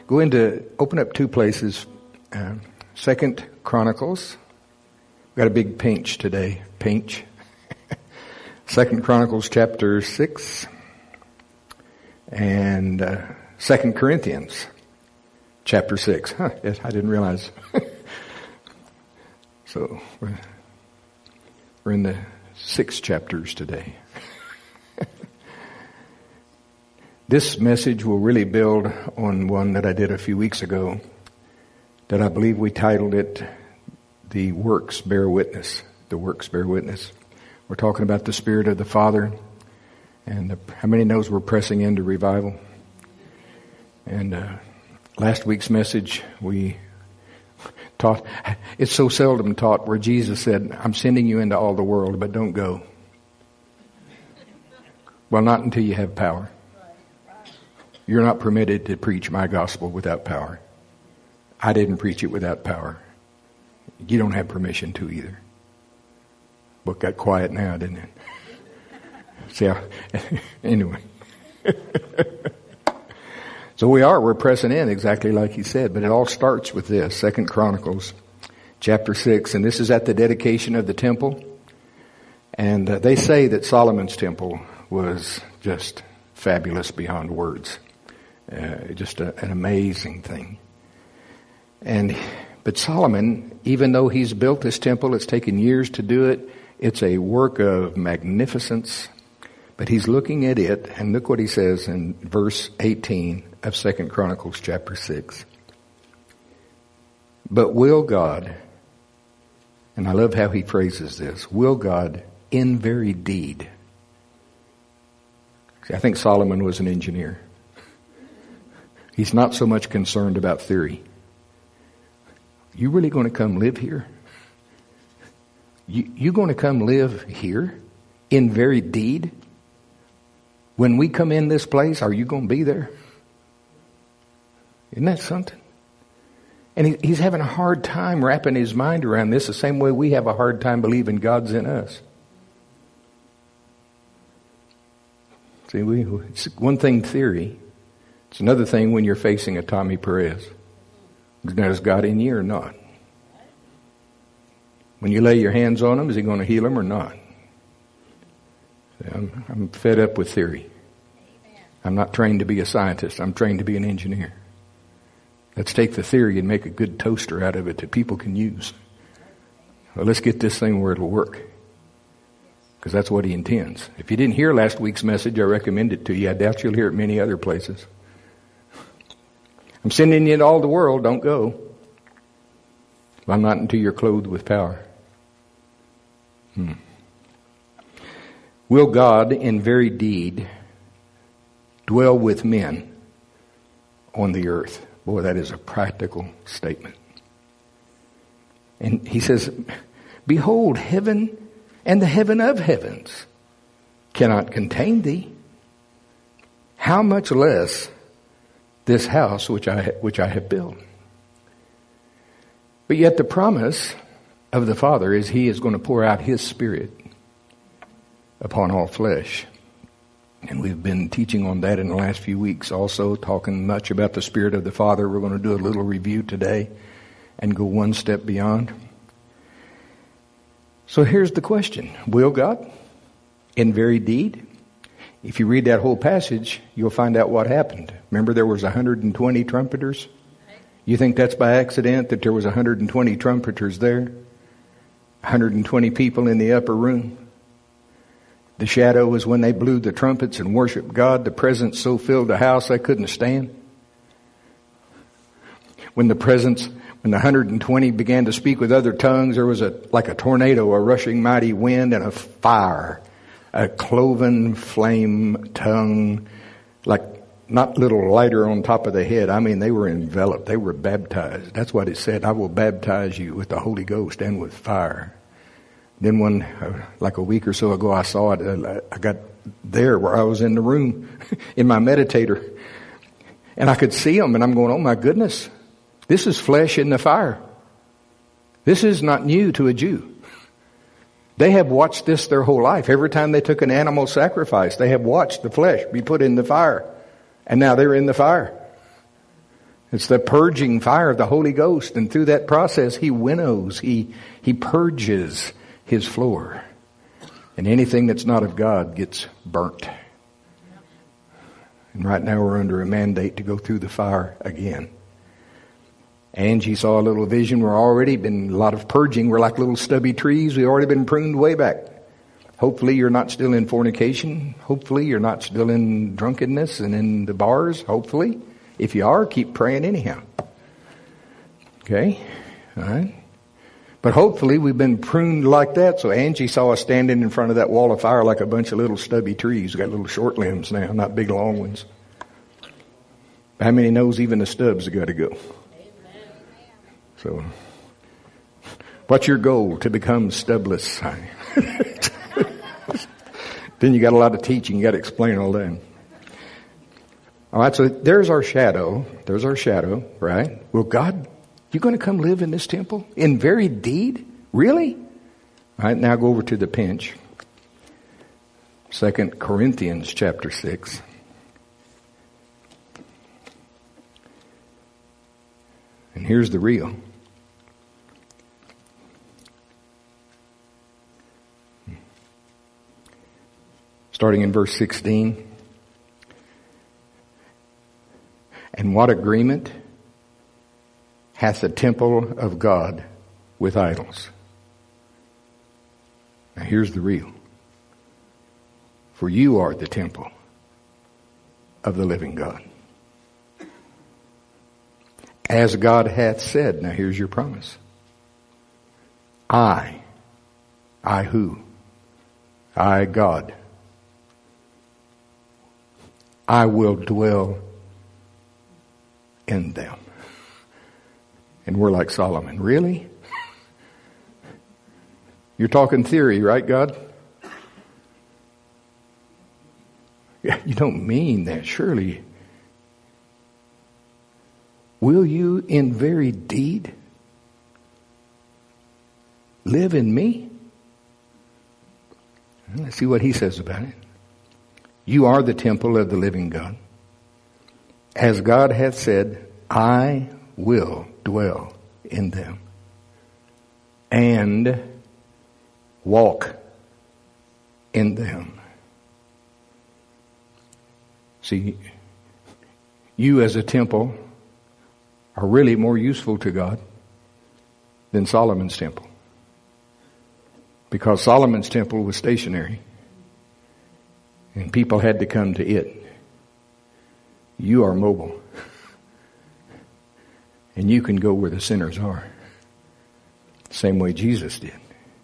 Open up two places. 2 Chronicles. We've got a big pinch today. Pinch. 2 Chronicles chapter 6. And 2 Corinthians chapter 6. Yes, I didn't realize. So we're in the 6 chapters today. This message will really build on one that I did a few weeks ago that I believe we titled it, The Works Bear Witness. The Works Bear Witness. We're talking about the Spirit of the Father. And how many knows we're pressing into revival? And last week's message we taught, it's so seldom taught where Jesus said, I'm sending you into all the world, but don't go. Well, not until you have power. You're not permitted to preach my gospel without power. I didn't preach it without power. You don't have permission to either. Book got quiet now, didn't it? See how, anyway. So we're pressing in exactly like he said, but it all starts with this, 2 Chronicles chapter 6, and this is at the dedication of the temple. And they say that Solomon's temple was just fabulous beyond words. Just an amazing thing. But Solomon, even though he's built this temple, it's taken years to do it. It's a work of magnificence. But he's looking at it, and look what he says in verse 18 of 2 Chronicles chapter 6. But will God, and I love how he phrases this, will God in very deed. See, I think Solomon was an engineer. He's not so much concerned about theory. You really going to come live here? You going to come live here in very deed? When we come in this place, are you going to be there? Isn't that something? And he's having a hard time wrapping his mind around this the same way we have a hard time believing God's in us. See, it's one thing theory. It's another thing when you're facing a Tommy Perez. Now, is God in you or not? When you lay your hands on him, is he going to heal him or not? I'm fed up with theory. I'm not trained to be a scientist. I'm trained to be an engineer. Let's take the theory and make a good toaster out of it that people can use. Well, let's get this thing where it'll work. Because that's what he intends. If you didn't hear last week's message, I recommend it to you. I doubt you'll hear it many other places. I'm sending you into all the world. Don't go. Well, not until you're clothed with power. Will God in very deed dwell with men on the earth? Boy, that is a practical statement. And he says, behold, heaven and the heaven of heavens cannot contain thee. How much less this house which I have built? But yet the promise of the Father is he is going to pour out his Spirit upon all flesh. And we've been teaching on that in the last few weeks, also talking much about the Spirit of the Father. We're going to do a little review today and go one step beyond. So here's the question. Will God in very deed? If you read that whole passage, you'll find out what happened. Remember, there was 120 trumpeters? You think that's by accident that there was 120 trumpeters there? 120 people in the upper room? The shadow was when they blew the trumpets and worshiped God. The presence so filled the house they couldn't stand. When the 120 began to speak with other tongues, there was like a tornado, a rushing mighty wind, and a fire. A cloven flame tongue, like not little lighter on top of the head. I mean, they were enveloped. They were baptized. That's what it said. I will baptize you with the Holy Ghost and with fire. Then like a week or so ago, I saw it. I got there where I was in the room in my meditator. And I could see them, and I'm going, oh my goodness, this is flesh in the fire. This is not new to a Jew. They have watched this their whole life. Every time they took an animal sacrifice, they have watched the flesh be put in the fire. And now they're in the fire. It's the purging fire of the Holy Ghost. And through that process, He winnows, He purges His floor. And anything that's not of God gets burnt. And right now we're under a mandate to go through the fire again. Angie saw a little vision. We're already been a lot of purging. We're like little stubby trees. We've already been pruned way back. Hopefully you're not still in fornication. Hopefully you're not still in drunkenness and in the bars. Hopefully. If you are, keep praying anyhow. Okay? All right? But hopefully we've been pruned like that. So Angie saw us standing in front of that wall of fire like a bunch of little stubby trees. We've got little short limbs now, not big long ones. How many knows even the stubs have got to go? So, what's your goal? To become stubless. Then you got a lot of teaching. You got to explain all that. All right, so there's our shadow. There's our shadow, right? Well, God, you going to come live in this temple? In very deed? Really? All right, now go over to the pinch. 2 Corinthians chapter 6. And here's the real. Starting in verse 16. And what agreement hath the temple of God with idols? Now here's the real. For you are the temple of the living God. As God hath said, now here's your promise. I who? I, God. I will dwell in them. And we're like Solomon. Really? You're talking theory, right, God? Yeah, you don't mean that, surely. Will you in very deed live in me? Let's see what he says about it. You are the temple of the living God. As God hath said, I will dwell in them and walk in them. See, you as a temple are really more useful to God than Solomon's temple. Because Solomon's temple was stationary and people had to come to it. You are mobile. And you can go where the sinners are. Same way Jesus did.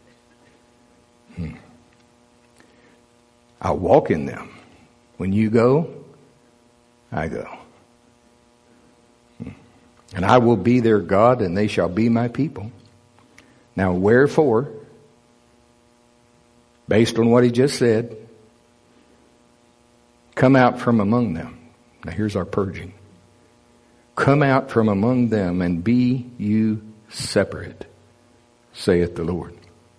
I walk in them. When you go, I go. And I will be their God, and they shall be my people. Now, wherefore, based on what he just said, come out from among them. Now, here's our purging. Come out from among them and be you separate, saith the Lord.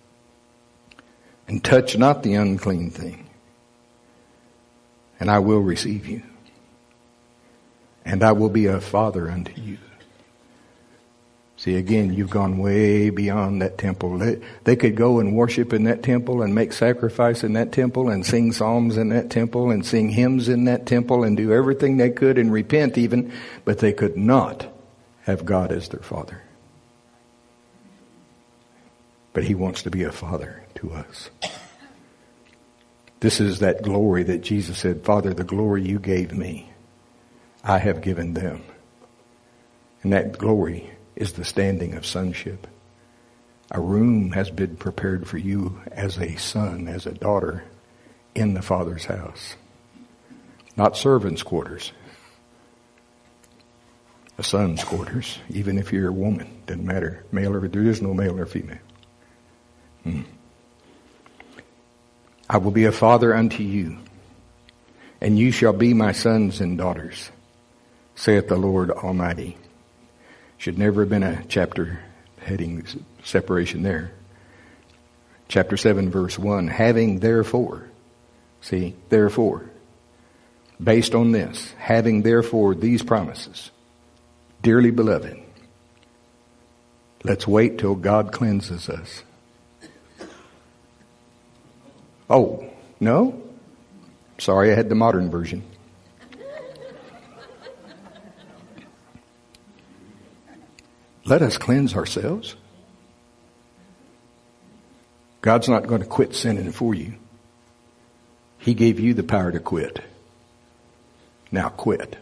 And touch not the unclean thing, and I will receive you. And I will be a father unto you. See, again, you've gone way beyond that temple. They could go and worship in that temple and make sacrifice in that temple and sing psalms in that temple and sing hymns in that temple and do everything they could and repent even, but they could not have God as their father. But he wants to be a father to us. This is that glory that Jesus said, Father, the glory you gave me, I have given them. And that glory is the standing of sonship. A room has been prepared for you as a son, as a daughter, in the Father's house. Not servants' quarters. A son's quarters, even if you're a woman. Doesn't matter. Male or there is no male or female. I will be a father unto you, and you shall be my sons and daughters, saith the Lord Almighty. Should never have been a chapter heading separation there. Chapter 7 verse 1. Having therefore, see, therefore, based on this, having therefore these promises, Dearly beloved, let's wait till God cleanses us. Oh, no? Sorry, I had the modern version. Let us cleanse ourselves. God's not going to quit sinning for you. He gave you the power to quit. Now quit.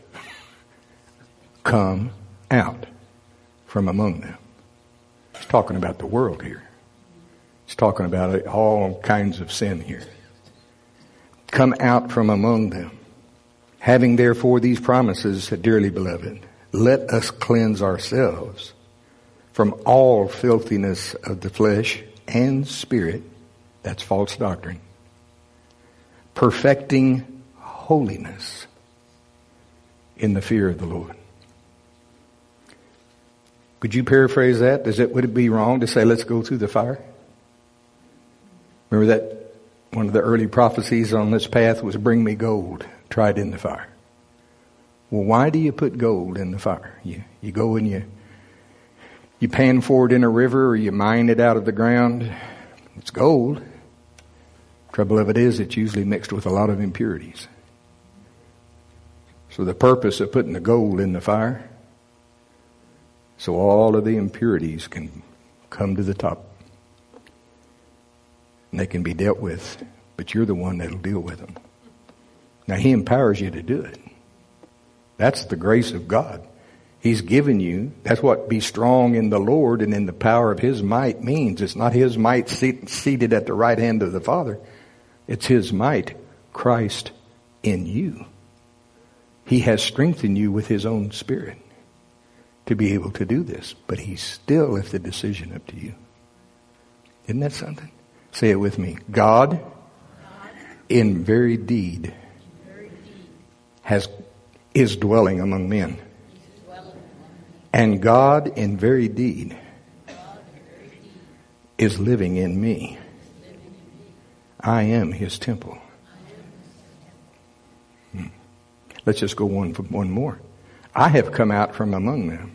Come out from among them. He's talking about the world here. He's talking about all kinds of sin here. Come out from among them. Having therefore these promises, dearly beloved, let us cleanse ourselves from all filthiness of the flesh and spirit. That's false doctrine. Perfecting holiness in the fear of the Lord. Could you paraphrase that? Would it be wrong to say, let's go through the fire? Remember that one of the early prophecies on this path was, bring me gold tried in the fire. Well, why do you put gold in the fire? You go and you pan for it in a river, or you mine it out of the ground. It's gold. Trouble of it is, it's usually mixed with a lot of impurities. So the purpose of putting the gold in the fire, so all of the impurities can come to the top. And they can be dealt with, but you're the one that'll deal with them. Now, He empowers you to do it. That's the grace of God. He's given you. That's what be strong in the Lord and in the power of His might means. It's not His might seated at the right hand of the Father. It's His might, Christ in you. He has strengthened you with His own Spirit to be able to do this. But He still left the decision up to you. Isn't that something? Say it with me. God, in very deed, is dwelling among men. And God, in very deed, is living in me. I am His temple. Let's just go one more. I have come out from among them.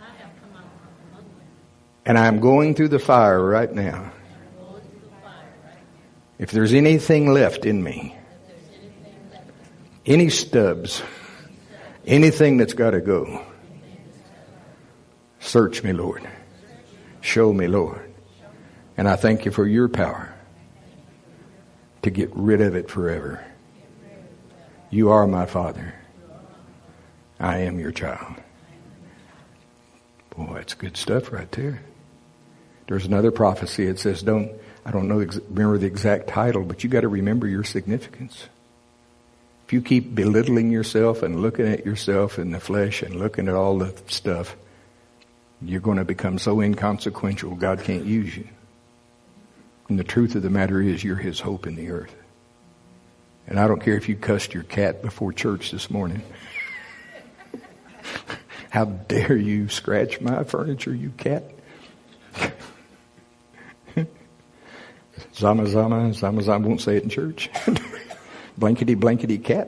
And I'm going through the fire right now. If there's anything left in me, any stubs, anything that's got to go, search me, Lord. Show me, Lord. And I thank you for your power to get rid of it forever. You are my Father. I am your child. Boy, that's good stuff right there. There's another prophecy. It says, I don't know, remember the exact title, but you got to remember your significance. If you keep belittling yourself and looking at yourself in the flesh and looking at all the stuff, you're going to become so inconsequential, God can't use you. And the truth of the matter is, you're His hope in the earth. And I don't care if you cussed your cat before church this morning. How dare you scratch my furniture, you cat? Zama, zama, zama, zama, won't say it in church. Blankety, blankety cat.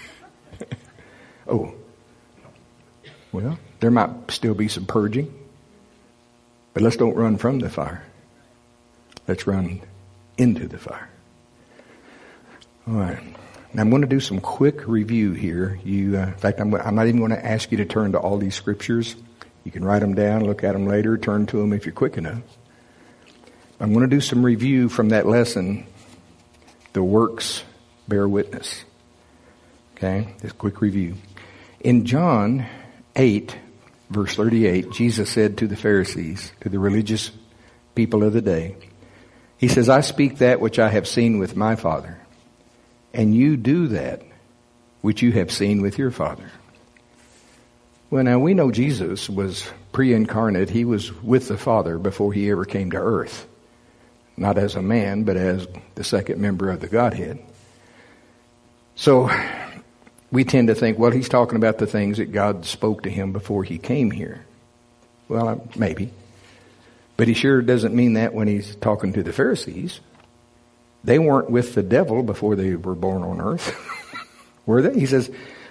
Oh. Well, there might still be some purging. But let's don't run from the fire. Let's run into the fire. All right. Now I'm going to do some quick review here. In fact, I'm not even going to ask you to turn to all these scriptures. You can write them down, look at them later, turn to them if you're quick enough. I'm going to do some review from that lesson, the works bear witness. Okay, this quick review. In John 8, verse 38, Jesus said to the Pharisees, to the religious people of the day, He says, I speak that which I have seen with my Father, and you do that which you have seen with your father. Well, now we know Jesus was pre-incarnate. He was with the Father before He ever came to earth. Not as a man, but as the second member of the Godhead. So we tend to think, well, He's talking about the things that God spoke to Him before He came here. Well, maybe. But He sure doesn't mean that when He's talking to the Pharisees. They weren't with the devil before they were born on earth. Were they? He says,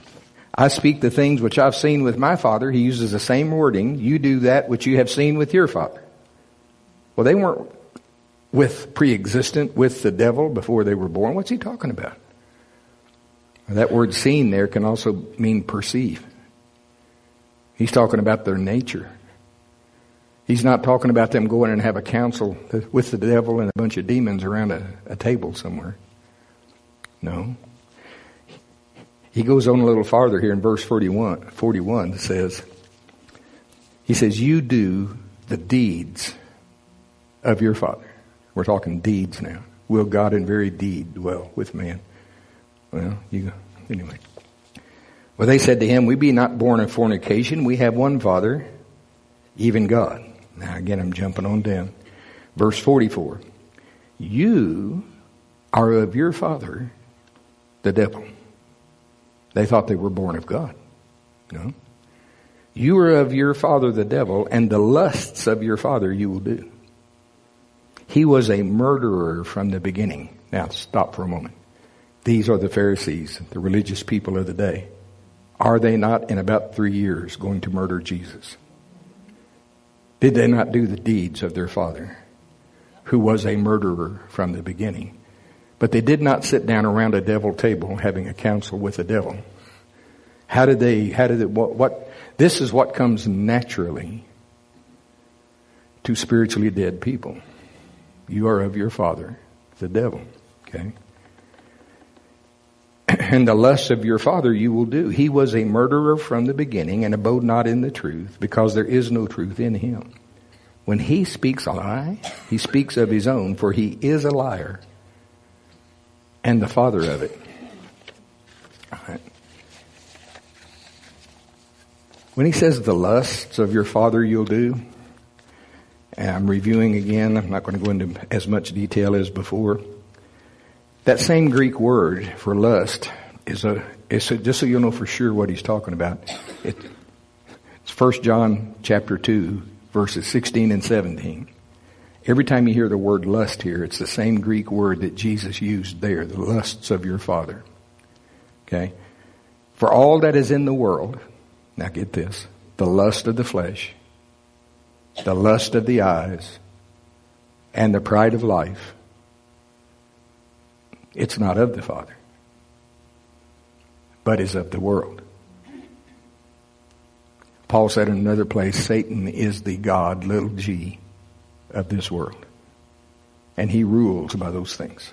I speak the things which I've seen with my Father. He uses the same wording. You do that which you have seen with your father. Well, they weren't pre-existent with the devil before they were born. What's he talking about? That word seen there can also mean perceive. He's talking about their nature. He's not talking about them going and have a council with the devil and a bunch of demons around a table somewhere. No. He goes on a little farther here in verse 41 says, he says, you do the deeds of your father. We're talking deeds now. Will God in very deed dwell with man? Well, anyway. Well, they said to him, we be not born of fornication. We have one Father, even God. Now, again, I'm jumping on down. Verse 44. You are of your father, the devil. They thought they were born of God. No. You are of your father, the devil, and the lusts of your father you will do. He was a murderer from the beginning. Now, stop for a moment. These are the Pharisees, the religious people of the day. Are they not, in about 3 years, going to murder Jesus? Did they not do the deeds of their father, who was a murderer from the beginning? But they did not sit down around a devil table having a council with the devil. This is what comes naturally to spiritually dead people. You are of your father, the devil. Okay? And the lusts of your father you will do. He was a murderer from the beginning and abode not in the truth, because there is no truth in him. When he speaks a lie, he speaks of his own, for he is a liar and the father of it. All right. When he says the lusts of your father you'll do, and I'm reviewing again, I'm not going to go into as much detail as before. That same Greek word for lust is just so you'll know for sure what he's talking about. It's 1 John chapter 2, verses 16 and 17. Every time you hear the word lust here, it's the same Greek word that Jesus used there, the lusts of your father. Okay? For all that is in the world, now get this, the lust of the flesh, the lust of the eyes, and the pride of life, it's not of the Father, but is of the world. Paul said in another place, Satan is the God, little g, of this world. And he rules by those things.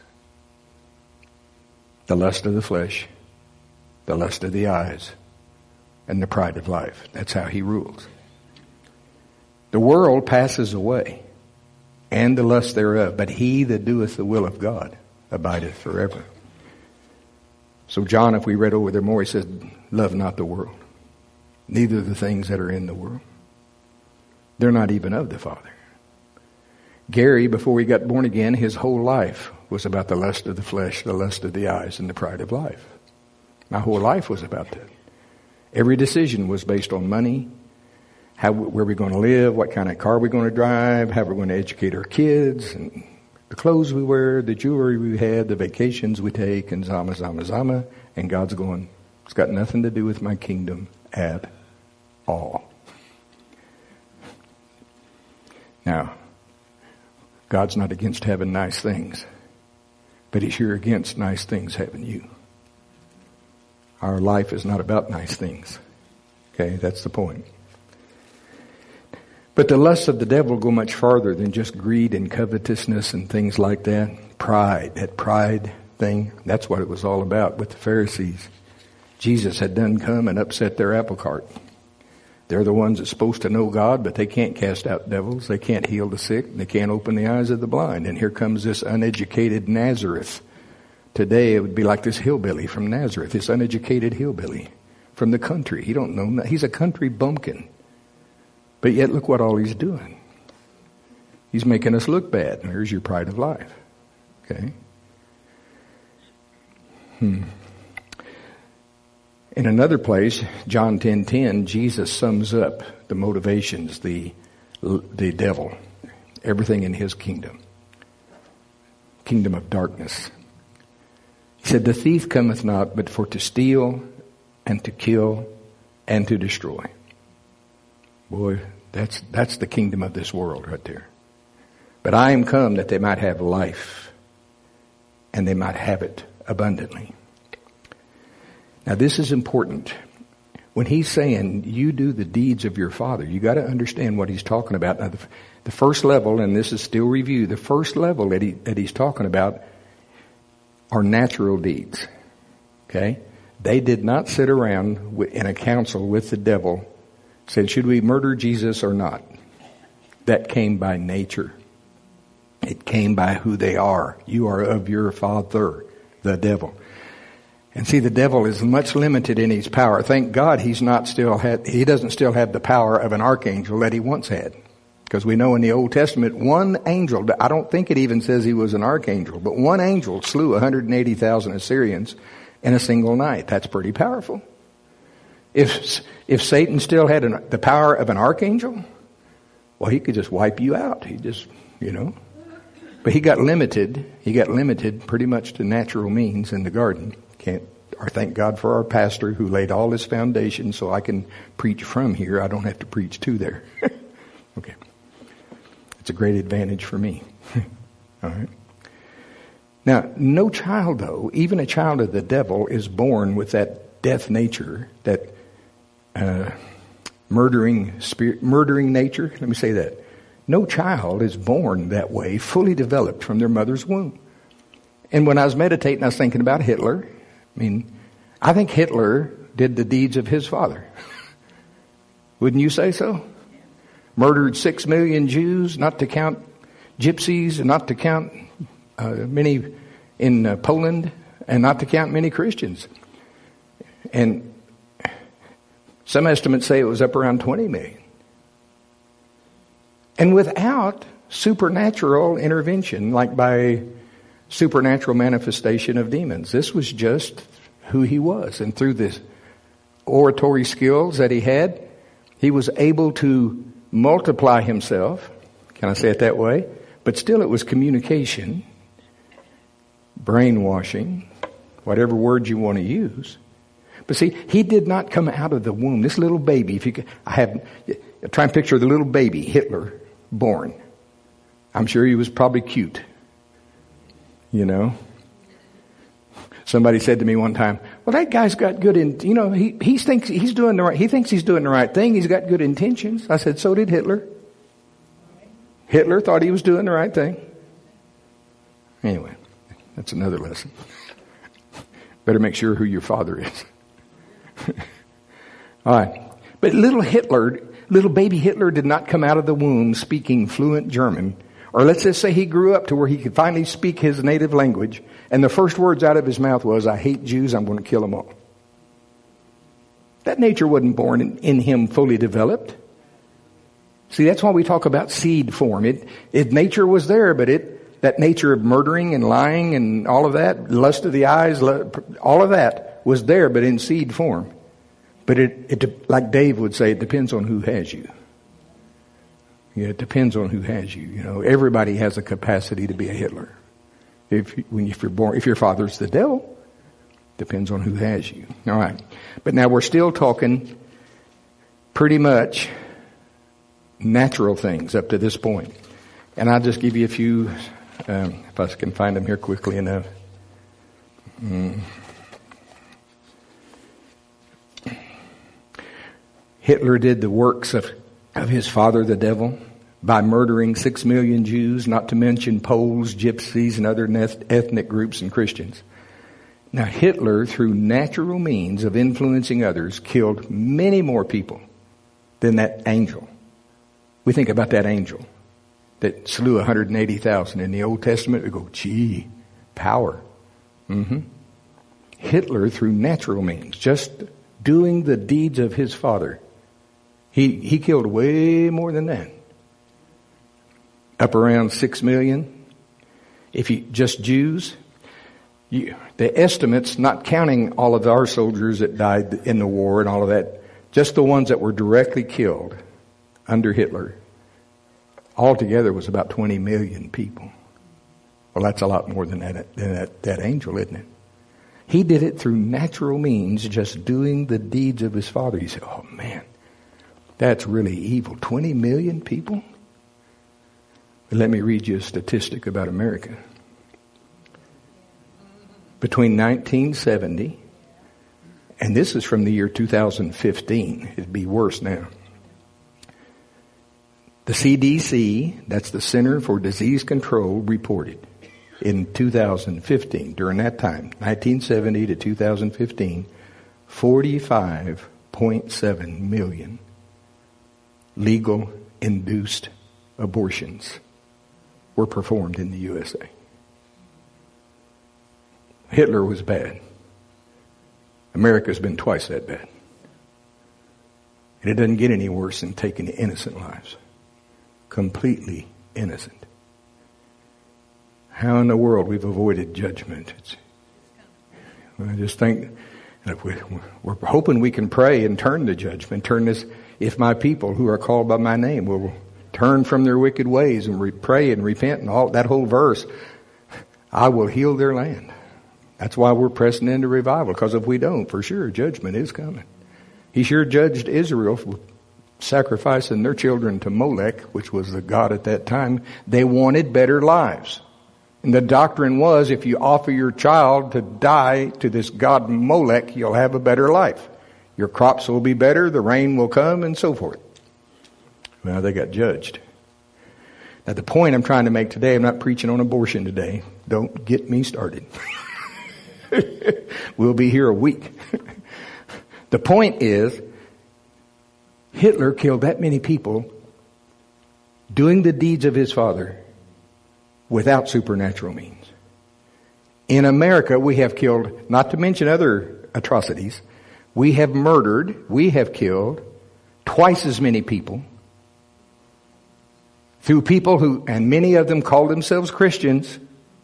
The lust of the flesh, the lust of the eyes, and the pride of life. That's how he rules. The world passes away, and the lust thereof, but he that doeth the will of God abideth forever. So John, if we read over there more, he says, love not the world, neither the things that are in the world. They're not even of the Father. Gary, before he got born again, his whole life was about the lust of the flesh, the lust of the eyes, and the pride of life. My whole life was about that. Every decision was based on money, where we're going to live, what kind of car we're going to drive, how we're going to educate our kids, and the clothes we wear, the jewelry we had, the vacations we take, and zama. And God's going, it's got nothing to do with my kingdom at all. Now, God's not against having nice things, but he's here against nice things having you. Our life is not about nice things. Okay, that's the point. But the lusts of the devil go much farther than just greed and covetousness and things like that. Pride, that pride thing, that's what it was all about with the Pharisees. Jesus had done come and upset their apple cart. They're the ones that's supposed to know God, but they can't cast out devils. They can't heal the sick. They can't open the eyes of the blind. And here comes this uneducated Nazareth. Today it would be like this hillbilly from Nazareth, this uneducated hillbilly from the country. He don't know. He's a country bumpkin. But yet look what all he's doing. He's making us look bad. And here's your pride of life. Okay? In another place, John 10:10, Jesus sums up the motivations, the devil, everything in his kingdom of darkness. He said, the thief cometh not but for to steal and to kill and to destroy. Boy, that's the kingdom of this world right there. But I am come that they might have life, and they might have it abundantly. Now this is important. When he's saying, you do the deeds of your father, you got to understand what he's talking about. Now the first level, and this is still review, the first level that he's talking about are natural deeds. Okay? They did not sit around in a council with the devil, said, should we murder Jesus or not? That came by nature. It came by who they are. You are of your father, the devil. And see, the devil is much limited in his power. Thank God he doesn't still have the power of an archangel that he once had. Because we know in the Old Testament, one angel, I don't think it even says he was an archangel, but one angel slew 180,000 Assyrians in a single night. That's pretty powerful. If Satan still had the power of an archangel, well, he could just wipe you out. He just, But he got limited. He got limited pretty much to natural means in the garden. Thank God for our pastor who laid all his foundation so I can preach from here. I don't have to preach to there. Okay. It's a great advantage for me. All right. Now, no child, though, even a child of the devil, is born with that death nature, that murdering nature. Let me say that. No child is born that way, fully developed from their mother's womb. And when I was meditating, I was thinking about Hitler. I think Hitler did the deeds of his father. Wouldn't you say so? Murdered 6 million Jews, not to count gypsies, and not to count many in Poland, and not to count many Christians. And some estimates say it was up around 20 million. And without supernatural intervention, like by supernatural manifestation of demons. This was just who he was. And through the oratory skills that he had, he was able to multiply himself. Can I say it that way? But still it was communication, brainwashing, whatever word you want to use. But see, he did not come out of the womb. This little baby, try and picture the little baby, Hitler, born. I'm sure he was probably cute. Somebody said to me one time, well, that guy's got good he thinks he's doing the right thing. He's got good intentions. I said, so did Hitler. Hitler thought he was doing the right thing. Anyway, that's another lesson. Better make sure who your father is. All right. But little baby Hitler did not come out of the womb speaking fluent German. Or let's just say he grew up to where he could finally speak his native language, and the first words out of his mouth was, I hate Jews, I'm going to kill them all. That nature wasn't born in him fully developed. See, that's why we talk about seed form. Nature was there, but that nature of murdering and lying and all of that, lust of the eyes, all of that was there, but in seed form. But it like Dave would say, it depends on who has you. Yeah, it depends on who has you. Everybody has a capacity to be a Hitler. If your father's the devil, depends on who has you. All right. But now we're still talking pretty much natural things up to this point. And I'll just give you a few, if I can find them here quickly enough. Hitler did the works of his father, the devil, by murdering 6 million Jews, not to mention Poles, Gypsies, and other ethnic groups and Christians. Now, Hitler, through natural means of influencing others, killed many more people than that angel. We think about that angel that slew 180,000. In the Old Testament, we go, gee, power. Hitler, through natural means, just doing the deeds of his father, he killed way more than that. Up around 6 million. Just Jews, the estimates, not counting all of our soldiers that died in the war and all of that, just the ones that were directly killed under Hitler, altogether was about 20 million people. Well, that's a lot more than that angel, isn't it? He did it through natural means, just doing the deeds of his Father. You say, oh man, that's really evil. 20 million people? But let me read you a statistic about America. Between 1970, and this is from the year 2015, it'd be worse now. The CDC, that's the Center for Disease Control, reported in 2015, during that time, 1970 to 2015, 45.7 million legal induced abortions were performed in the USA. Hitler was bad. America's been twice that bad. And it doesn't get any worse than taking innocent lives. Completely innocent. How in the world we've avoided judgment? I just think that we're hoping we can pray and turn to judgment. Turn this, if my people who are called by my name will turn from their wicked ways and pray and repent and all that whole verse, I will heal their land. That's why we're pressing into revival, because if we don't, for sure, judgment is coming. He sure judged Israel for sacrificing their children to Molech, which was the god at that time. They wanted better lives. And the doctrine was, if you offer your child to die to this god Molech, you'll have a better life. Your crops will be better, the rain will come, and so forth. Well, they got judged. Now, the point I'm trying to make today, I'm not preaching on abortion today. Don't get me started. We'll be here a week. The point is, Hitler killed that many people doing the deeds of his father without supernatural means. In America, we have killed, not to mention other atrocities, we have murdered, we have killed twice as many people through people who, and many of them call themselves Christians,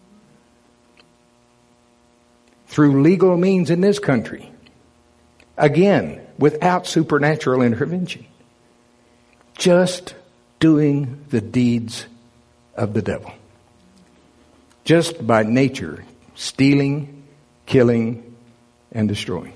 through legal means in this country. Again, without supernatural intervention. Just doing the deeds of the devil. Just by nature, stealing, killing, and destroying.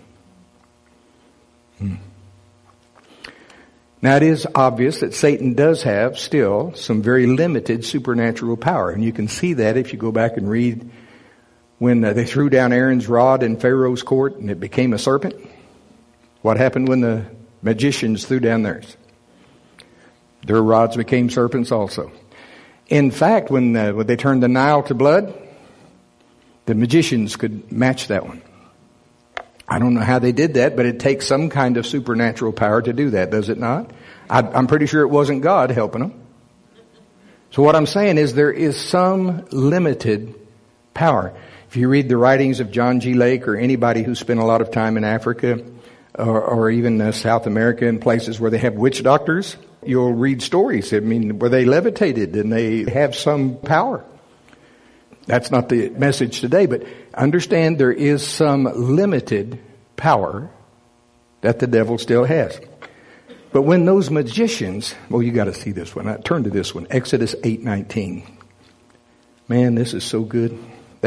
Now it is obvious that Satan does have still some very limited supernatural power. And you can see that if you go back and read when they threw down Aaron's rod in Pharaoh's court and it became a serpent. What happened when the magicians threw down theirs? Their rods became serpents also. In fact, when they turned the Nile to blood, the magicians could match that one. I don't know how they did that, but it takes some kind of supernatural power to do that, does it not? I'm pretty sure it wasn't God helping them. So what I'm saying is there is some limited power. If you read the writings of John G. Lake or anybody who spent a lot of time in Africa or even South America in places where they have witch doctors, you'll read stories, where they levitated and they have some power. That's not the message today, but understand there is some limited power that the devil still has. But when those magicians, you got to see this one. Turn to this one, Exodus 8:19. Man, this is so good.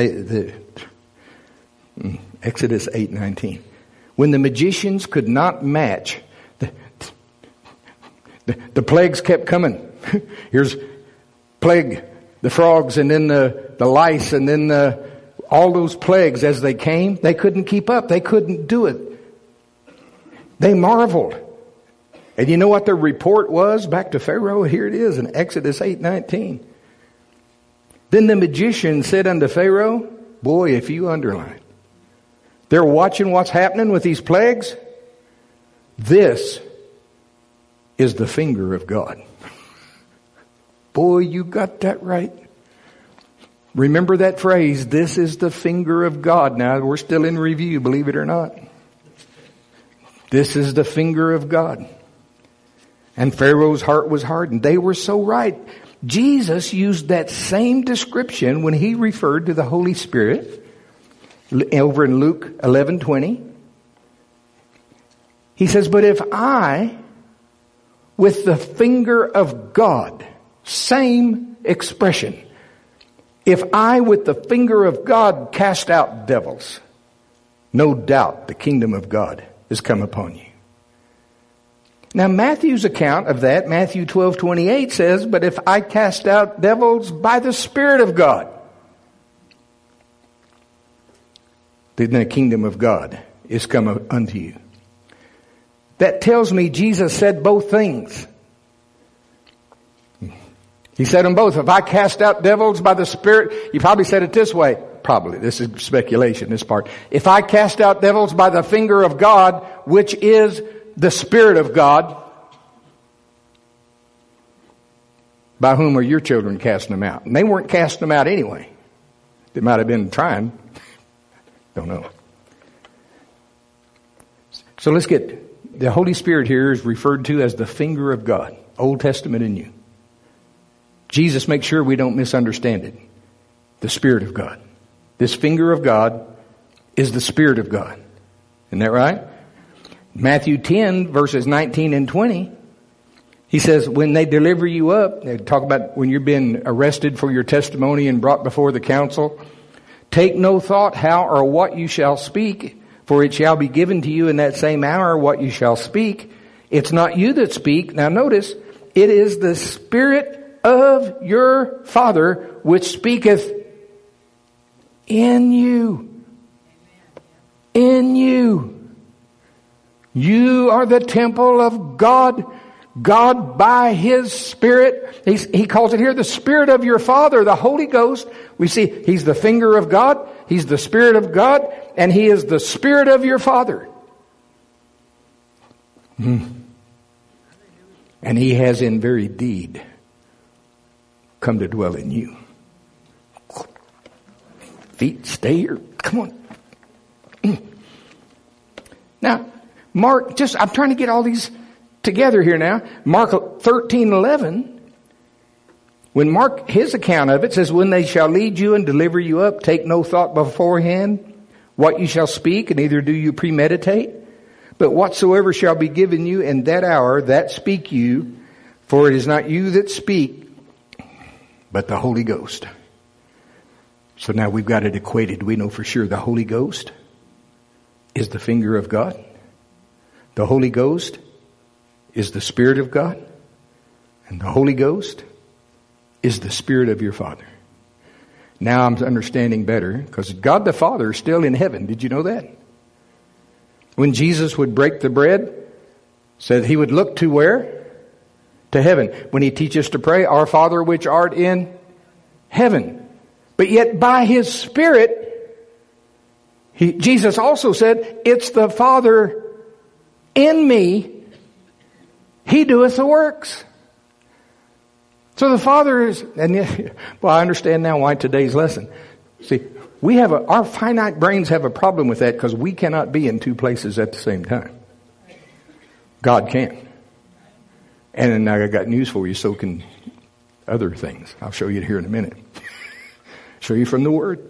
Exodus 8:19. When the magicians could not match, the plagues kept coming. Here's plague, the frogs, and then the lice, and then all those plagues as they came. They couldn't keep up. They couldn't do it. They marveled. And you know what their report was back to Pharaoh? Here it is in Exodus 8:19. Then the magician said unto Pharaoh, boy, if you underline, they're watching what's happening with these plagues. This is the finger of God. Boy, you got that right. Remember that phrase, this is the finger of God. Now, we're still in review, believe it or not. This is the finger of God. And Pharaoh's heart was hardened. They were so right. Jesus used that same description when he referred to the Holy Spirit over in Luke 11:20. He says, but if I, with the finger of God, same expression, if I with the finger of God cast out devils, no doubt the kingdom of God has come upon you. Now Matthew's account of that, Matthew 12:28 says, but if I cast out devils by the Spirit of God, then the kingdom of God is come unto you. That tells me Jesus said both things. He said them both. If I cast out devils by the Spirit, he probably said it this way. Probably. This is speculation, this part. If I cast out devils by the finger of God, which is the Spirit of God, by whom are your children casting them out? And they weren't casting them out anyway. They might have been trying. Don't know. So let's get, the Holy Spirit here is referred to as the finger of God, Old Testament and New. Jesus makes sure we don't misunderstand it. The Spirit of God. This finger of God is the Spirit of God. Isn't that right? Matthew 10 verses 19 and 20. He says, when they deliver you up, they talk about when you're being arrested for your testimony and brought before the council. Take no thought how or what you shall speak, for it shall be given to you in that same hour what you shall speak. It's not you that speak. Now notice, it is the Spirit of your Father which speaketh in you. In you. You are the temple of God. God by His Spirit, He calls it here the Spirit of your Father, the Holy Ghost. We see He's the finger of God, He's the Spirit of God, and He is the Spirit of your Father. And He has in very deed come to dwell in you. Feet, stay here. Come on. Now, Mark, I'm trying to get all these together here now. Mark 13:11. When Mark, his account of it says, when they shall lead you and deliver you up, take no thought beforehand what you shall speak, and neither do you premeditate. But whatsoever shall be given you in that hour, that speak you, for it is not you that speak, but the Holy Ghost. So now we've got it equated. We know for sure the Holy Ghost is the finger of God. The Holy Ghost is the Spirit of God. And the Holy Ghost is the Spirit of your Father. Now I'm understanding better, because God the Father is still in heaven. Did you know that? When Jesus would break the bread, said He would look to where? To heaven. When He teaches us to pray, Our Father which art in heaven. But yet by His Spirit, Jesus also said, it's the Father in me, He doeth the works. So the Father is, and well, I understand now why today's lesson. See, our finite brains have a problem with that because we cannot be in two places at the same time. God can. And I got news for you, so can other things. I'll show you here in a minute. Show you from the Word.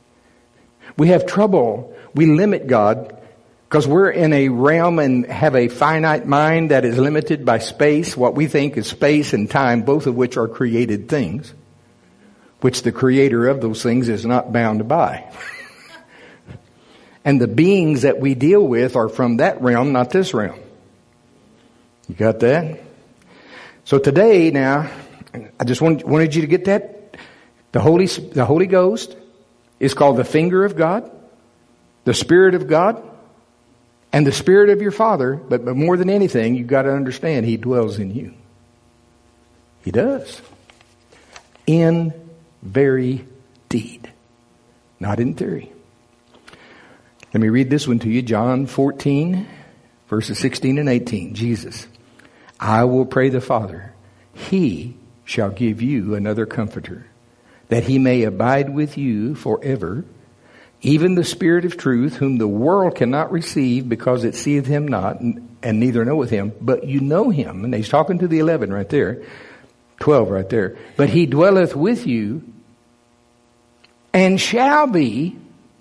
We have trouble. We limit God because we're in a realm and have a finite mind that is limited by space, what we think is space and time, both of which are created things, which the creator of those things is not bound by. And the beings that we deal with are from that realm, not this realm. You got that? So today now, I just wanted you to get that. The Holy Ghost is called the finger of God, the Spirit of God, and the Spirit of your Father. But more than anything, you've got to understand He dwells in you. He does. In very deed. Not in theory. Let me read this one to you. John 14, verses 16 and 18. Jesus, I will pray the Father. He shall give you another comforter, that He may abide with you forever, even the Spirit of truth, whom the world cannot receive, because it seeth Him not, and neither knoweth Him, but you know Him. And He's talking to the 11 right there, 12 right there. But He dwelleth with you, and shall be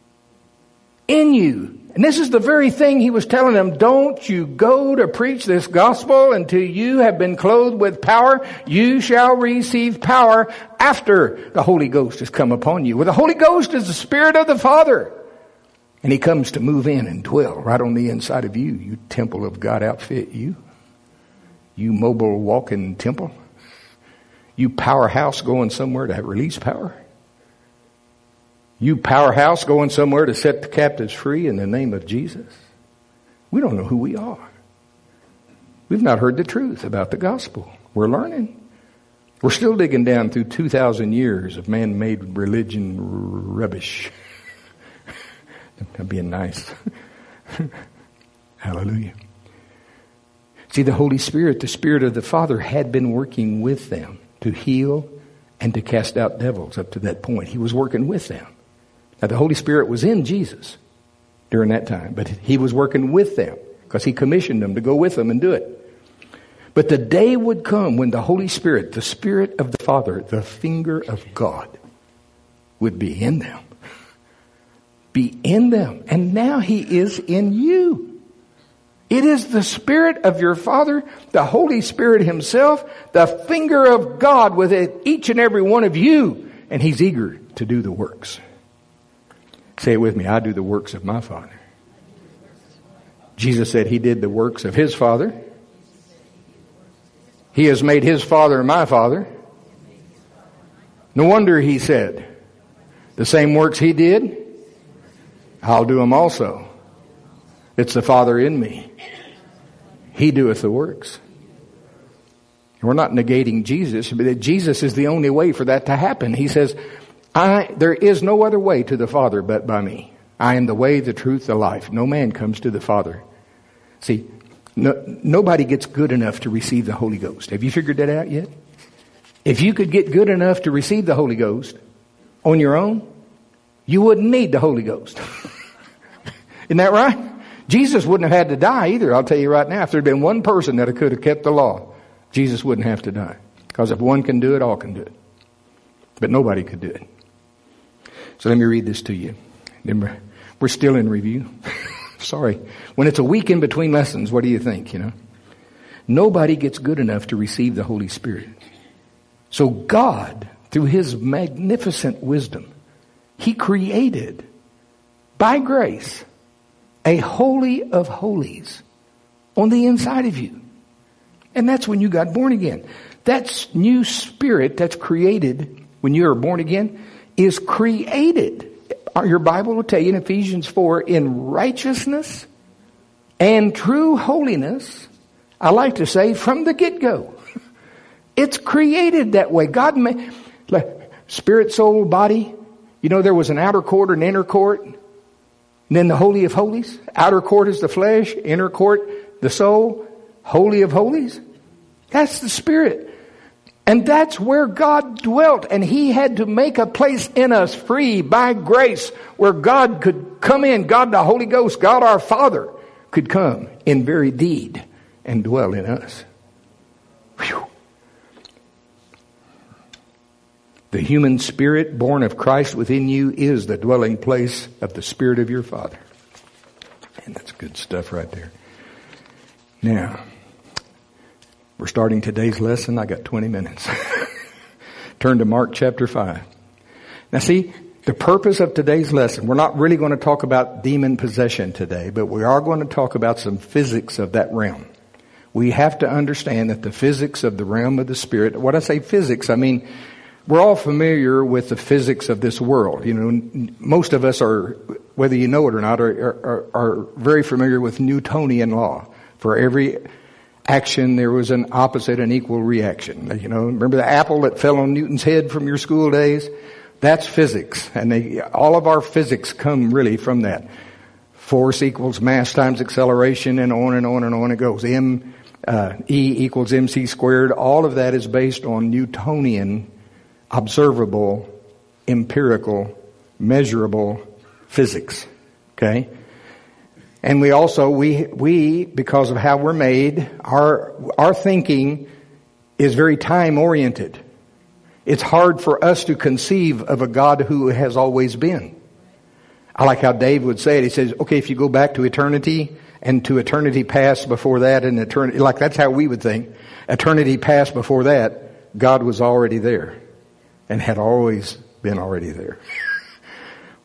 in you. And this is the very thing He was telling them. Don't you go to preach this gospel until you have been clothed with power. You shall receive power after the Holy Ghost has come upon you. Well, the Holy Ghost is the Spirit of the Father. And he comes to move in and dwell right on the inside of you, you temple of God outfit, you mobile walking temple, you powerhouse going somewhere to release power, you powerhouse going somewhere to set the captives free in the name of Jesus. We don't know who we are. We've not heard the truth about the gospel. We're learning. We're still digging down through 2,000 years of man-made religion rubbish. I'm being nice. Hallelujah. See, the Holy Spirit, the Spirit of the Father, had been working with them to heal and to cast out devils up to that point. He was working with them. Now, the Holy Spirit was in Jesus during that time, but he was working with them because he commissioned them to go with them and do it. But the day would come when the Holy Spirit, the Spirit of the Father, the finger of God, would be in them. Be in them. And now he is in you. It is the Spirit of your Father, the Holy Spirit himself, the finger of God within each and every one of you. And he's eager to do the works. Say it with me. I do the works of my Father. Jesus said he did the works of his Father. He has made his Father my Father. No wonder he said, the same works he did, I'll do them also. It's the Father in me. He doeth the works. And we're not negating Jesus, but Jesus is the only way for that to happen. He says, there is no other way to the Father but by me. I am the way, the truth, the life. No man comes to the Father. See, nobody gets good enough to receive the Holy Ghost. Have you figured that out yet? If you could get good enough to receive the Holy Ghost on your own, you wouldn't need the Holy Ghost. Isn't that right? Jesus wouldn't have had to die either. I'll tell you right now, if there had been one person that could have kept the law, Jesus wouldn't have to die. Because if one can do it, all can do it. But nobody could do it. So let me read this to you. We're still in review. Sorry. When it's a week in between lessons, what do you think, Nobody gets good enough to receive the Holy Spirit. So God, through his magnificent wisdom, he created, by grace, a holy of holies on the inside of you. And that's when you got born again. That new spirit that's created when you are born again is created. Your Bible will tell you in Ephesians 4, in righteousness and true holiness. I like to say from the get-go. It's created that way. God made, like, spirit, soul, body. There was an outer court and inner court. And then the Holy of Holies. Outer court is the flesh. Inner court, the soul. Holy of Holies. That's the Spirit. And that's where God dwelt. And he had to make a place in us free by grace where God could come in. God the Holy Ghost, God our Father, could come in very deed and dwell in us. Whew. The human spirit born of Christ within you is the dwelling place of the Spirit of your Father. And that's good stuff right there. Now, we're starting today's lesson. I got 20 minutes. Turn to Mark chapter 5. Now see, the purpose of today's lesson, we're not really going to talk about demon possession today, but we are going to talk about some physics of that realm. We have to understand that the physics of the realm of the Spirit, when I say physics, I mean, we're all familiar with the physics of this world. Most of us are, whether you know it or not, are very familiar with Newtonian law. For every action, there was an opposite and equal reaction. Remember the apple that fell on Newton's head from your school days? That's physics. And all of our physics come really from that. Force equals mass times acceleration, and on and on and on it goes. E equals mc squared. All of that is based on Newtonian observable, empirical, measurable physics. Okay? And we also, we because of how we're made, our thinking is very time oriented. It's hard for us to conceive of a God who has always been. I like how Dave would say it. He says, okay, if you go back to eternity and to eternity past before that and eternity, like that's how we would think. Eternity past before that, God was already there and had always been already there.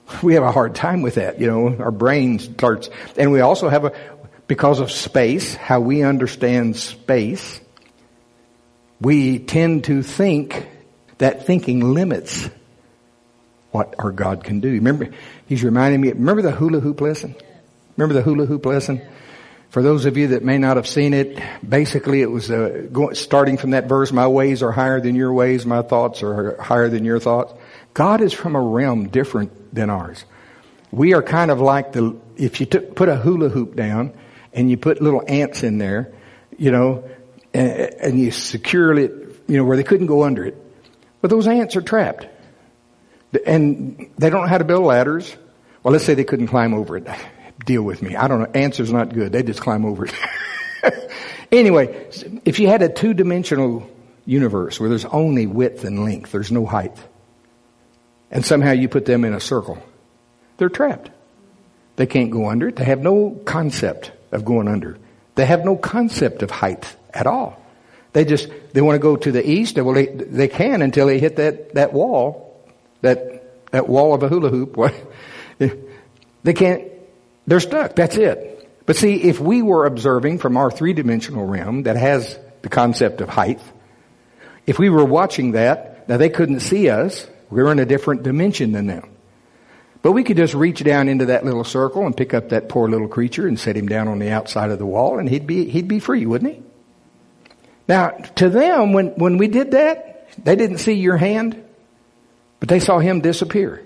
We have a hard time with that. Our brain starts, and we also have because of space, how we understand space, we tend to think that thinking limits what our God can do. Remember, he's reminding me, remember the hula hoop lesson? Remember the hula hoop lesson? For those of you that may not have seen it, basically it was starting from that verse, my ways are higher than your ways, my thoughts are higher than your thoughts. God is from a realm different than ours. We are kind of like if you put a hula hoop down and you put little ants in there, and you secure it, where they couldn't go under it. But those ants are trapped. And they don't know how to build ladders. Well, let's say they couldn't climb over it. Deal with me. I don't know. Ants is not good. They just climb over it. Anyway, if you had a two-dimensional universe where there's only width and length, there's no height, and somehow you put them in a circle, they're trapped. They can't go under it. They have no concept of going under. They have no concept of height at all. They want to go to the east. Well, they can until they hit that wall, that wall of a hula hoop. They can't. They're stuck. That's it. But see, if we were observing from our three-dimensional realm that has the concept of height, if we were watching that, now they couldn't see us. We're in a different dimension than them. But we could just reach down into that little circle and pick up that poor little creature and set him down on the outside of the wall, and he'd be free, wouldn't he? Now, to them, when we did that, they didn't see your hand, but they saw him disappear.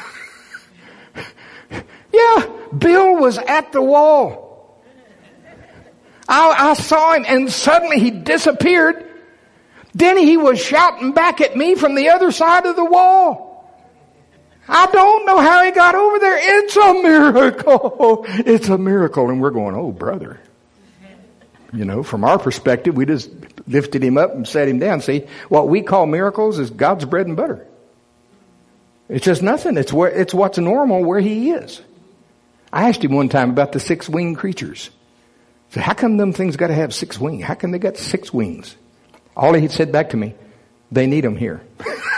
Yeah, Bill was at the wall. I saw him, and suddenly he disappeared. Then he was shouting back at me from the other side of the wall. I don't know how he got over there. It's a miracle. It's a miracle. And we're going, oh, brother. From our perspective, we just lifted him up and set him down. See, what we call miracles is God's bread and butter. It's just nothing. It's what's normal where he is. I asked him one time about the 6-winged creatures. So how come them things got to have 6 wings? How come they got 6 wings? All he said back to me, they need them here.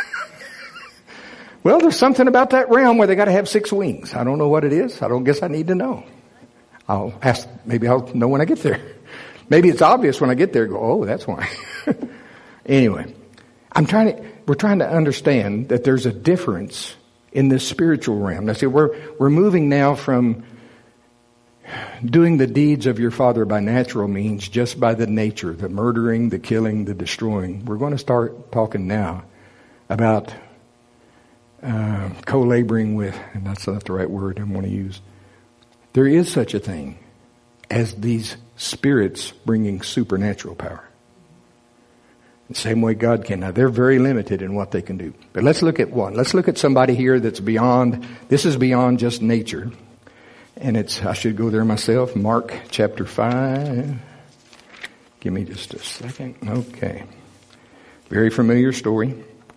Well, there's something about that realm where they got to have 6 wings. I don't know what it is. I don't guess I need to know. I'll ask. Maybe I'll know when I get there. Maybe it's obvious when I get there. Go, oh, that's why. Anyway, we're trying to understand that there's a difference in this spiritual realm. Now, see, we're moving now from doing the deeds of your father by natural means, just by the nature, the murdering, the killing, the destroying. We're going to start talking now about co-laboring with, and that's not the right word I want to use. There is such a thing as these spirits bringing supernatural power. The same way God can. Now, they're very limited in what they can do. But let's look at one. Let's look at somebody here that's beyond, this is beyond just nature. And I should go there myself, Mark chapter 5. Give me just a second. Okay. Very familiar story.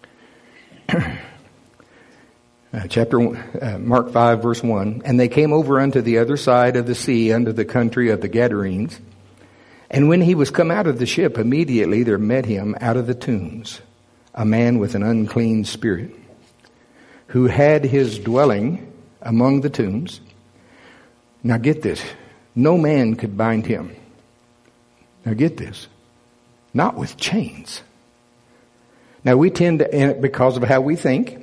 Mark 5 verse 1. And they came over unto the other side of the sea, unto the country of the Gadarenes. And when he was come out of the ship, immediately there met him out of the tombs a man with an unclean spirit, who had his dwelling among the tombs. Now get this. No man could bind him. Now get this. Not with chains. Now we tend to, because of how we think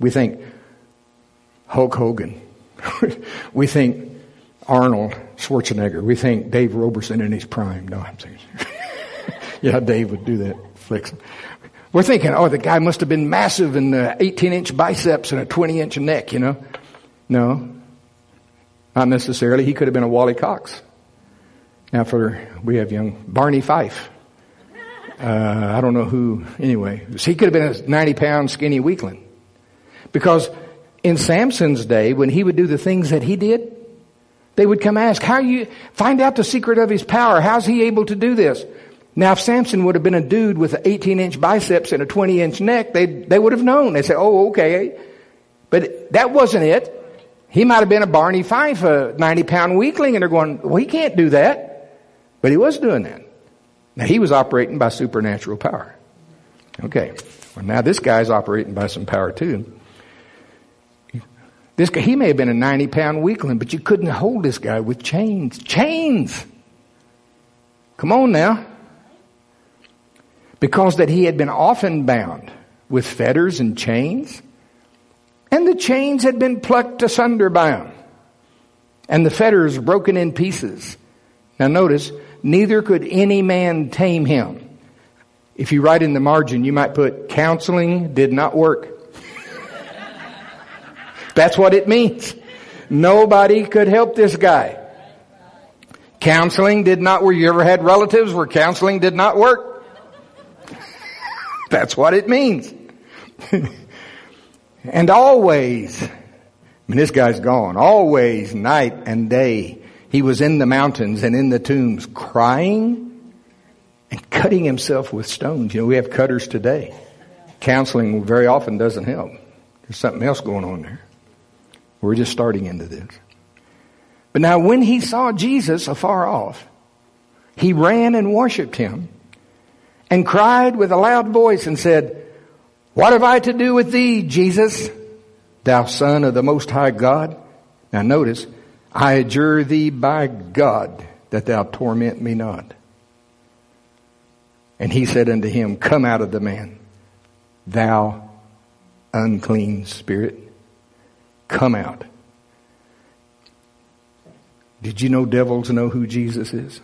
Hulk Hogan. We think Arnold Schwarzenegger. We think Dave Roberson in his prime. No, I'm saying. Yeah, Dave would do that. Flex. We're thinking, oh, the guy must have been massive and 18-inch biceps and a 20-inch neck, No, not necessarily. He could have been a Wally Cox. Now we have young Barney Fife. I don't know who, anyway. He could have been a 90-pound skinny weakling. Because in Samson's day, when he would do the things that he did, they would come ask, find out the secret of his power. How's he able to do this? Now, if Samson would have been a dude with 18-inch biceps and a 20-inch neck, they would have known. They'd say, oh, okay. But that wasn't it. He might have been a Barney Fife, a 90-pound weakling, and they're going, well, he can't do that. But he was doing that. Now, he was operating by supernatural power. Okay. Well, now this guy's operating by some power too. This guy, he may have been a 90-pound weakling, but you couldn't hold this guy with chains. Chains! Come on now. Because that he had been often bound with fetters and chains, and the chains had been plucked asunder by him, and the fetters broken in pieces. Now notice, neither could any man tame him. If you write in the margin, you might put, counseling did not work. That's what it means. Nobody could help this guy. Counseling did not work. You ever had relatives where counseling did not work? That's what it means. And always, this guy's gone. Always, night and day, he was in the mountains and in the tombs crying and cutting himself with stones. We have cutters today. Counseling very often doesn't help. There's something else going on there. We're just starting into this. But now when he saw Jesus afar off, he ran and worshipped him and cried with a loud voice and said, "What have I to do with thee, Jesus, thou Son of the Most High God?" Now notice, "I adjure thee by God that thou torment me not." And he said unto him, "Come out of the man, thou unclean spirit. Come out." Did you know devils know who Jesus is?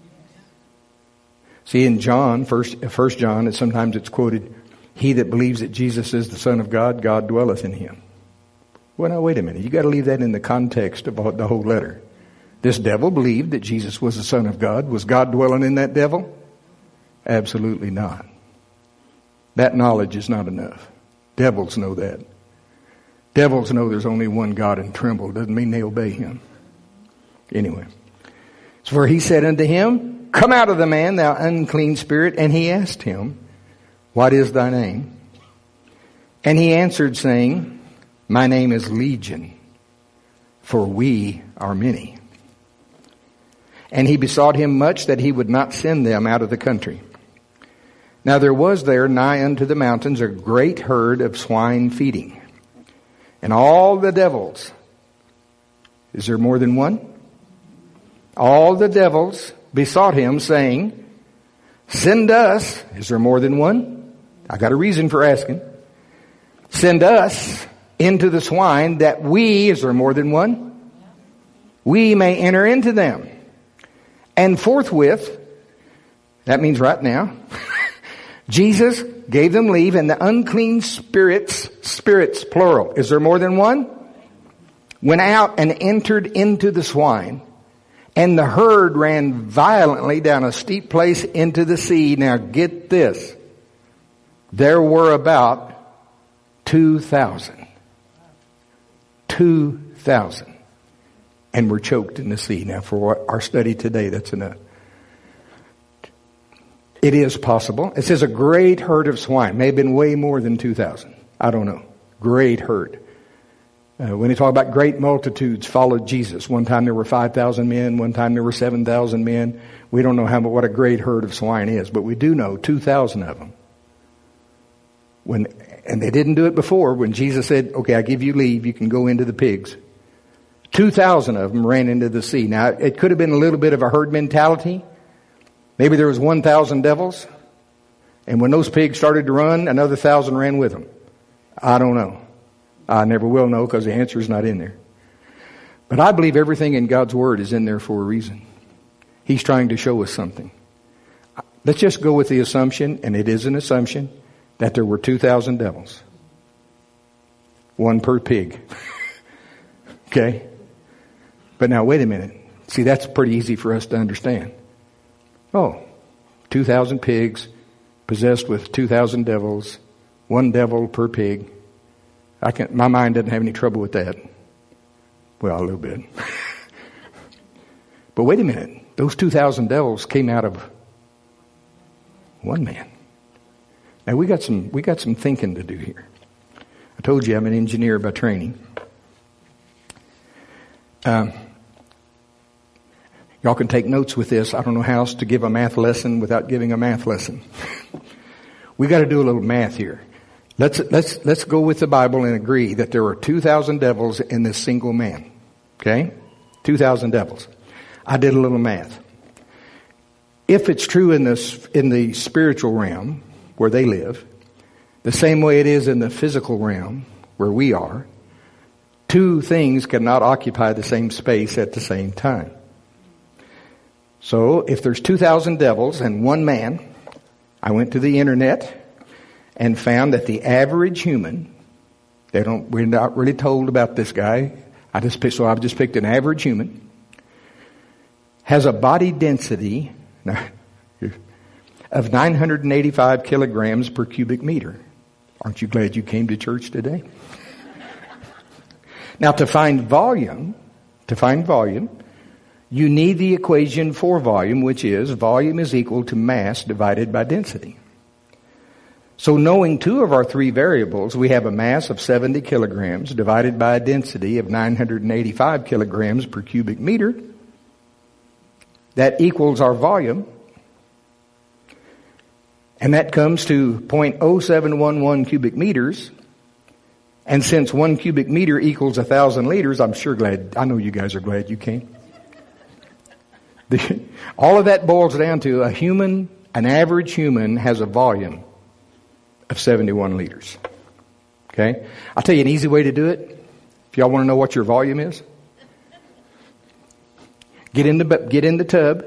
See, in John, First John, and sometimes it's quoted, "He that believes that Jesus is the Son of God, God dwelleth in him." Well, now wait a minute. You got to leave that in the context of the whole letter. This devil believed that Jesus was the Son of God. Was God dwelling in that devil? Absolutely not. That knowledge is not enough. Devils know that. Devils know there's only one God and tremble. Doesn't mean they obey him. Anyway. So for he said unto him, "Come out of the man, thou unclean spirit." And he asked him, "What is thy name?" And he answered, saying, "My name is Legion, for we are many." And he besought him much that he would not send them out of the country. Now there was there nigh unto the mountains a great herd of swine feeding. And all the devils, is there more than one? All the devils besought him, saying, "Send us," is there more than one? I got a reason for asking. "Send us into the swine that we," is there more than one? "We may enter into them." And forthwith, that means right now, Jesus gave them leave, and the unclean spirits, plural, is there more than one? Went out and entered into the swine, and the herd ran violently down a steep place into the sea. Now get this. There were about 2,000. 2,000. And were choked in the sea. Now for our study today, that's enough. It is possible. It says a great herd of swine. May have been way more than 2,000. I don't know. Great herd. When they talk about great multitudes followed Jesus. One time there were 5,000 men. One time there were 7,000 men. We don't know what a great herd of swine is. But we do know 2,000 of them. And they didn't do it before. When Jesus said, "Okay, I give you leave. You can go into the pigs." 2,000 of them ran into the sea. Now, it could have been a little bit of a herd mentality. Maybe there was 1,000 devils, and when those pigs started to run, another 1,000 ran with them. I don't know. I never will know because the answer is not in there. But I believe everything in God's Word is in there for a reason. He's trying to show us something. Let's just go with the assumption, and it is an assumption, that there were 2,000 devils. One per pig. Okay? But now wait a minute. See, that's pretty easy for us to understand. 2,000 pigs possessed with 2,000 devils, one devil per pig. My mind doesn't have any trouble with that. Well, a little bit. But wait a minute. Those 2,000 devils came out of one man. Now we got some thinking to do here. I told you I'm an engineer by training. Y'all can take notes with this. I don't know how else to give a math lesson without giving a math lesson. We got to do a little math here. Let's go with the Bible and agree that there were 2,000 devils in this single man. Okay? 2,000 devils. I did a little math. If it's true in the spiritual realm where they live, the same way it is in the physical realm where we are, two things cannot occupy the same space at the same time. So if there's 2,000 devils and one man, I went to the internet and found that the average human, we're not really told about this guy. I've just picked an average human, has a body density of 985 kilograms per cubic meter. Aren't you glad you came to church today? Now to find volume, you need the equation for volume, which is volume is equal to mass divided by density. So knowing two of our three variables, we have a mass of 70 kilograms divided by a density of 985 kilograms per cubic meter. That equals our volume. And that comes to 0.0711 cubic meters. And since 1 cubic meter equals 1,000 liters, I know you guys are glad you came. All of that boils down to an average human has a volume of 71 liters. Okay? I'll tell you an easy way to do it. If y'all want to know what your volume is, get in the tub,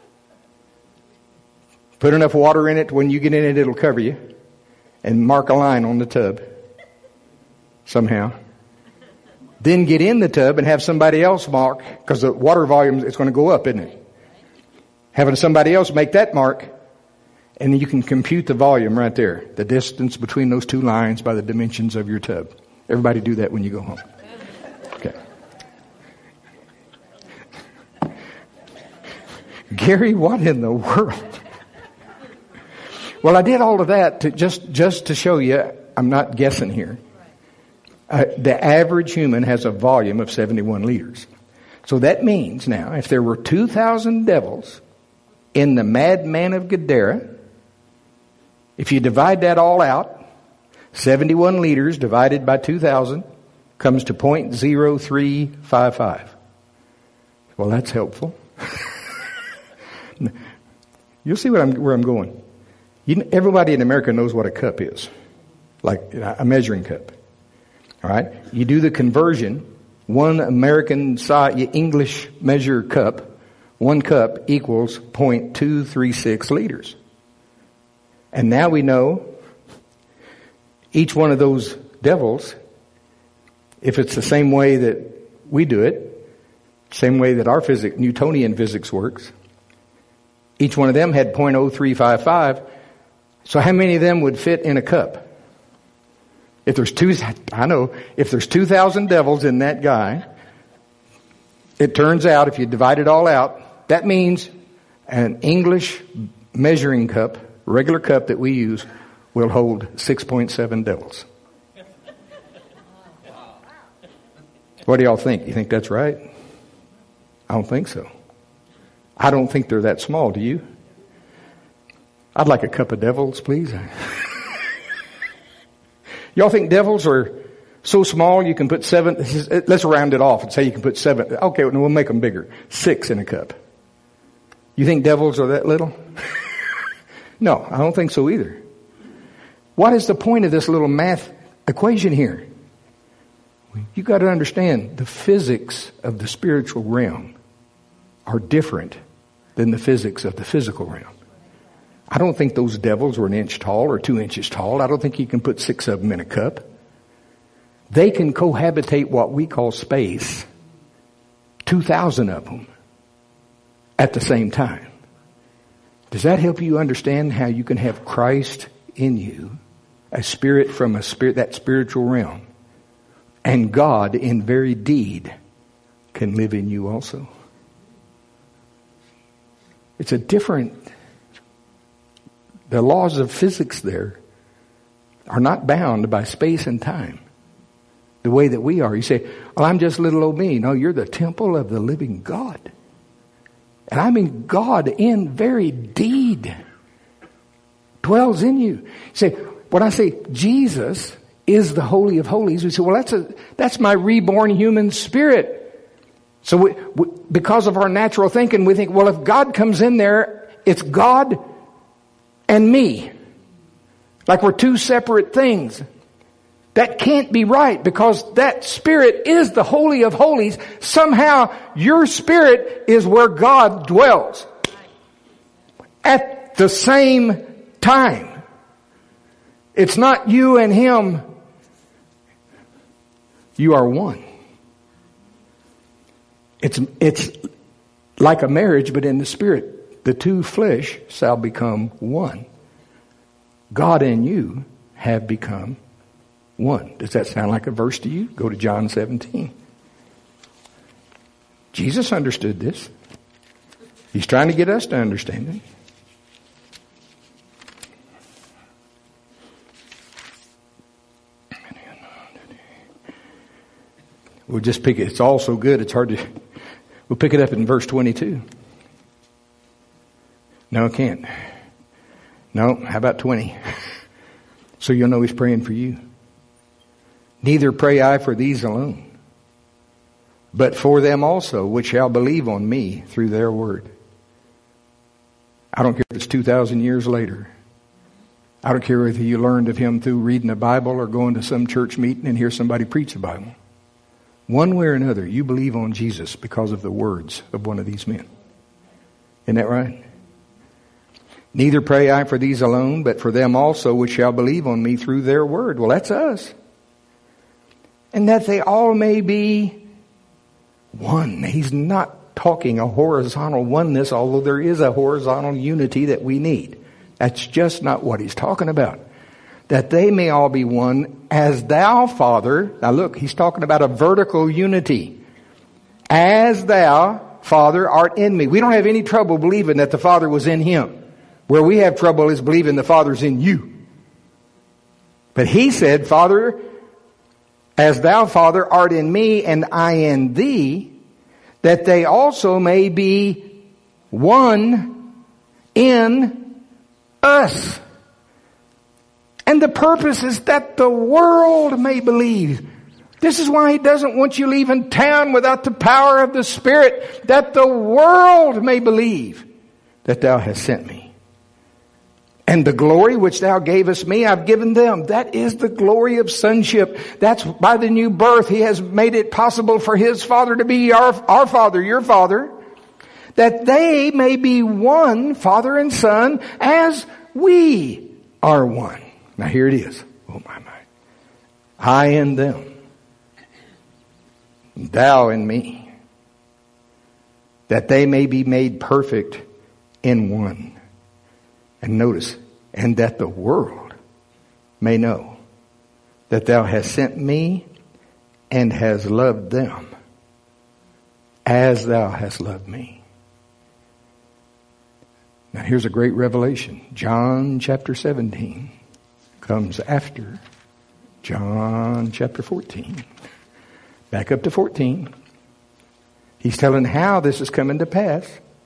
put enough water in it, when you get in it, it'll cover you, and mark a line on the tub somehow. Then get in the tub and have somebody else mark, because the water volume is going to go up, isn't it? Having somebody else make that mark, and you can compute the volume right there, the distance between those two lines by the dimensions of your tub. Everybody do that when you go home. Okay. Gary, what in the world? Well, I did all of that to just to show you, I'm not guessing here. The average human has a volume of 71 liters. So that means now, if there were 2,000 devils in the madman of Gadara, if you divide that all out, 71 liters divided by 2,000 comes to 0.0355. Well, that's helpful. You'll see where I'm going. Everybody in America knows what a cup is, like a measuring cup. All right? You do the conversion, one American size English measure cup, 1 cup equals 0.236 liters. And now we know each one of those devils, if it's the same way that we do it, same way that our Newtonian physics works, each one of them had 0.0355. So how many of them would fit in a cup? If there's 2,000 devils in that guy, it turns out if you divide it all out, that means an English measuring cup, regular cup that we use, will hold 6.7 devils. What do y'all think? You think that's right? I don't think so. I don't think they're that small, do you? I'd like a cup of devils, please. Y'all think devils are so small you can put 7, let's round it off and say you can put 7. Okay, we'll make them bigger. 6 in a cup. You think devils are that little? No, I don't think so either. What is the point of this little math equation here? You got to understand the physics of the spiritual realm are different than the physics of the physical realm. I don't think those devils were 1 inch tall or 2 inches tall. I don't think you can put 6 of them in a cup. They can cohabitate what we call space, 2,000 of them at the same time. Does that help you understand how you can have Christ in you, a spirit from that spiritual realm, and God in very deed can live in you also? It's a different... The laws of physics there are not bound by space and time the way that we are. You say, well, I'm just little old me. No, you're the temple of the living God. And I mean God in very deed dwells in you. You say, when I say Jesus is the Holy of Holies, we say, well, that's my reborn human spirit. So because of our natural thinking, we think, well, if God comes in there, it's God and me. Like we're two separate things. That can't be right, because that spirit is the Holy of Holies. Somehow your spirit is where God dwells at the same time. It's not you and Him. You are one. It's like a marriage, but in the spirit. The two flesh shall become one. God and you have become one. Does that sound like a verse to you? Go to John 17. Jesus understood this. He's trying to get us to understand it. We'll just pick it. It's all so good, it's hard to... We'll pick it up in verse 22. No, it can't. No, how about 20? So you'll know He's praying for you. Neither pray I for these alone, but for them also which shall believe on me through their word. I don't care if it's 2,000 years later. I don't care whether you learned of Him through reading the Bible or going to some church meeting and hear somebody preach the Bible. One way or another, you believe on Jesus because of the words of one of these men. Isn't that right? Neither pray I for these alone, but for them also which shall believe on me through their word. Well, that's us. And that they all may be one. He's not talking a horizontal oneness, although there is a horizontal unity that we need. That's just not what He's talking about. That they may all be one, as thou, Father. Now look, He's talking about a vertical unity. As thou, Father, art in me. We don't have any trouble believing that the Father was in Him. Where we have trouble is believing the Father's in you. But He said, Father, as thou, Father, art in me and I in thee, that they also may be one in us. And the purpose is that the world may believe. This is why He doesn't want you leaving town without the power of the Spirit, that the world may believe that thou hast sent me. And the glory which thou gavest me, I've given them. That is the glory of sonship. That's by the new birth. He has made it possible for His Father to be our Father, your Father. That they may be one, Father and Son, as we are one. Now here it is. Oh my. I in them. Thou in me. That they may be made perfect in one. And notice, and that the world may know that thou hast sent me and hast loved them as thou hast loved me. Now here's a great revelation. John chapter 17 comes after John chapter 14. Back up to 14. He's telling how this is coming to pass.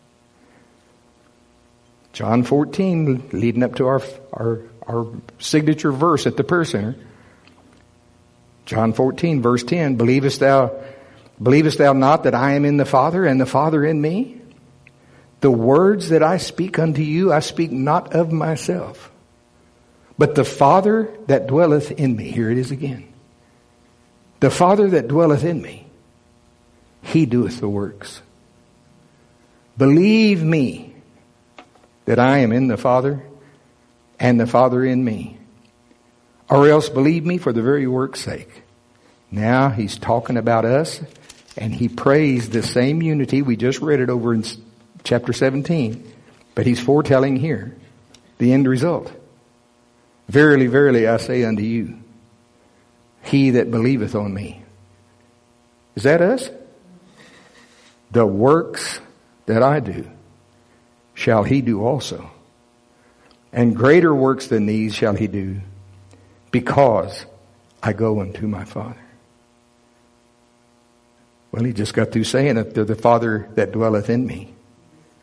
John 14, leading up to our signature verse at the prayer center. John 14, verse 10, Believest thou not that I am in the Father, and the Father in me? The words that I speak unto you, I speak not of myself, but the Father that dwelleth in me. Here it is again. The Father that dwelleth in me, He doeth the works. Believe me that I am in the Father, and the Father in me. Or else believe me for the very work's sake. Now He's talking about us, and He prays the same unity. We just read it over in chapter 17. But He's foretelling here the end result. Verily, verily, I say unto you, he that believeth on me. Is that us? The works that I do shall he do also. And greater works than these shall he do, because I go unto my Father. Well, he just got through saying it, the Father that dwelleth in me,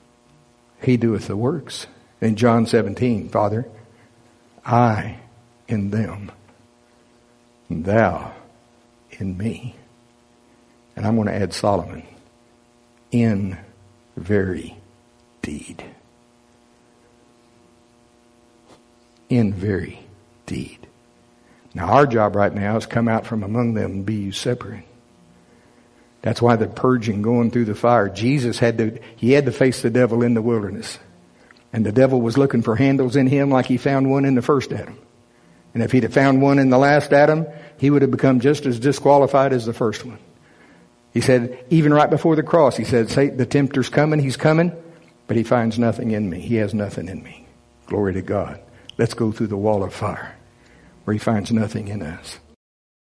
He doeth the works. In John 17, Father, I in them, and thou in me. And I'm going to add Solomon, in very deed. In very deed. Now our job right now is come out from among them and be you separate. That's why the purging, going through the fire. Jesus had to face the devil in the wilderness. And the devil was looking for handles in him like he found one in the first Adam. And if he'd have found one in the last Adam, he would have become just as disqualified as the first one. He said, even right before the cross, he said, Satan, the tempter's coming, he's coming, but he finds nothing in me. He has nothing in me. Glory to God. Let's go through the wall of fire where he finds nothing in us.